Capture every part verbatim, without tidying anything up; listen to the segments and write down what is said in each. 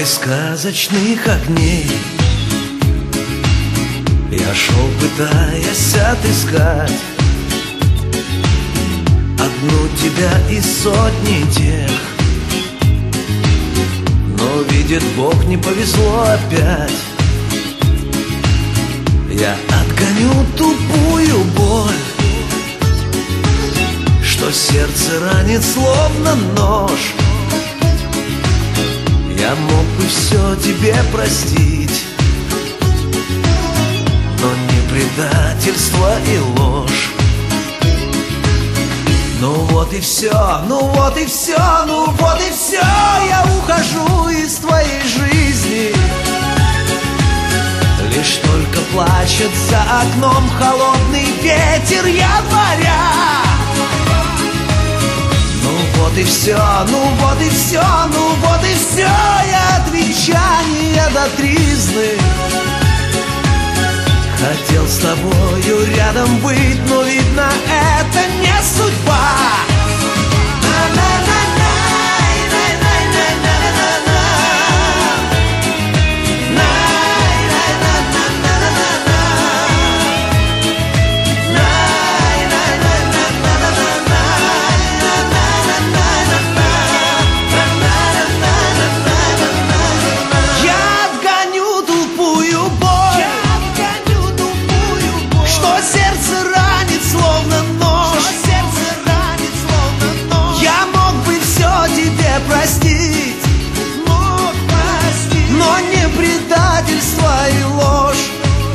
сказочных огней я шел, пытаясь отыскать одну тебя из сотни тех. Но, видит Бог, не повезло опять. Я отгоню тупую боль, что сердце ранит словно нож. Я мог бы все тебе простить, но не предательство и ложь. Ну вот и все, ну вот и все, ну вот и все. Я ухожу из твоей жизни. Лишь только плачет за окном холодный ветер января. Ну вот и все, ну вот и все, ну вот и все. Я от венчания до тризны хотел с тобою рядом быть, но видно, это не судьба. Простить, мог простить, но не предательство и ложь.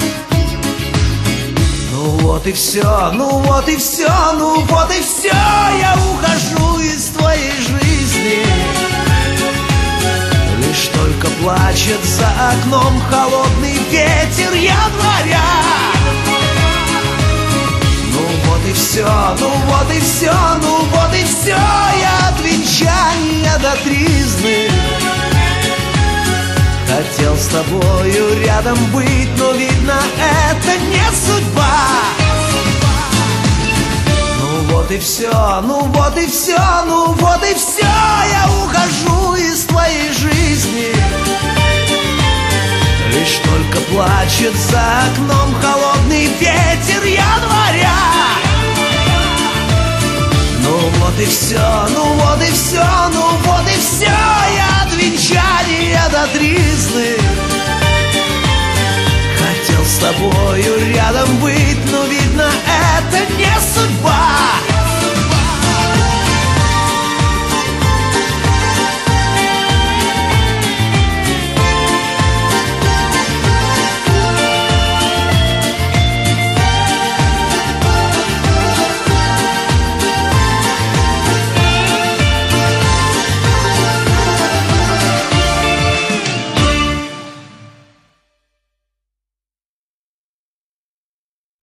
Ну вот и все, ну вот и все, ну вот и все. Я ухожу из твоей жизни. Лишь только плачет за окном холодный ветер января. Ну вот и все, ну вот и все, ну вот и все. Я от венчания до тризны хотел с тобою рядом быть, но видно, это не судьба. Ну вот и все, ну вот и все, ну вот и все. Я ухожу из твоей жизни. Лишь только плачет за окном холодный ветер января. Ну вот и все, ну вот и все, ну вот и все. Я от венчания до тризны хотел с тобою рядом быть, но видно, это не судьба.